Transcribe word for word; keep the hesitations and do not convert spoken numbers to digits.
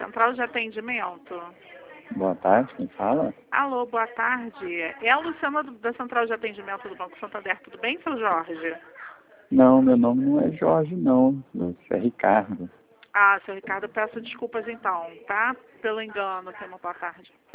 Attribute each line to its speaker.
Speaker 1: central de atendimento.
Speaker 2: Boa tarde, quem fala?
Speaker 1: Alô, boa tarde. É a Luciana do- da central de atendimento do Banco Santander. Tudo bem, seu Jorge?
Speaker 2: Não, meu nome não é Jorge, não. Meu é Ricardo.
Speaker 1: Ah, seu Ricardo, peço desculpas então, tá? Pelo engano. Tenha uma boa tarde.